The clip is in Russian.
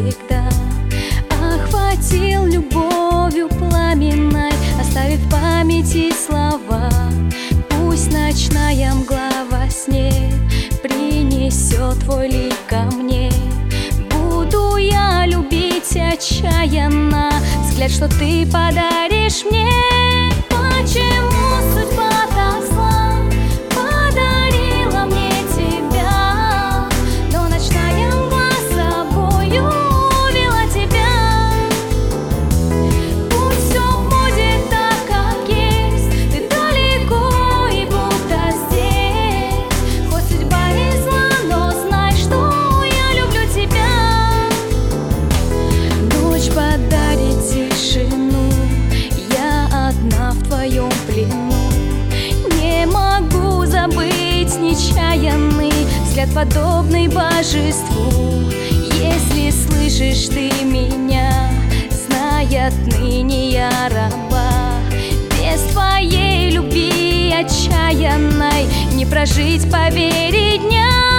навсегда. Охватил любовью пламенной, оставив в памяти слова. Пусть ночная мгла во сне принесет твой лик ко мне. Буду я любить отчаянно взгляд, что ты подаришь мне. Почему судьба так зла подарила мне тебя, но ночная мгла с собою увела тебя? Пусть все будет так, как есть, ты далеко и будто здесь. Хоть судьба и зла, но знай, что я люблю тебя. Ночь подарит тишину, я одна в твоем плену. Не могу забыть нечаянный взгляд, подобный божеству. Если слышишь ты меня, знай, отныне я раба. Без твоей любви отчаянной не прожить, поверить дня.